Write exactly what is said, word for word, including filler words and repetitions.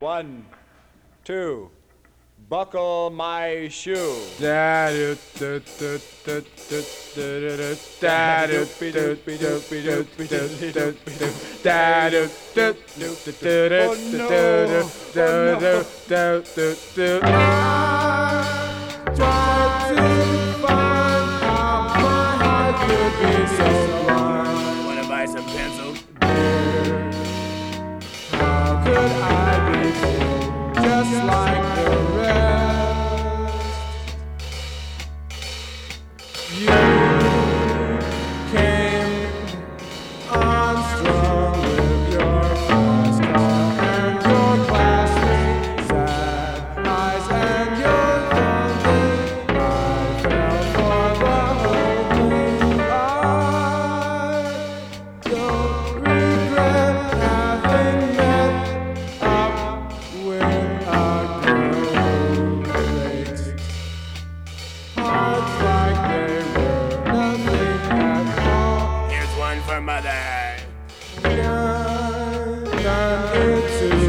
One, two, buckle my shoe. Wanna buy some pencils? How could I be just like the rest? You came on strong with your fast car and your classmates' sad eyes and your lonely. I fell for the whole thing. I don't regret having met up with a girl who breaks hearts like they were nothing at all. Here's one for mother. Turn into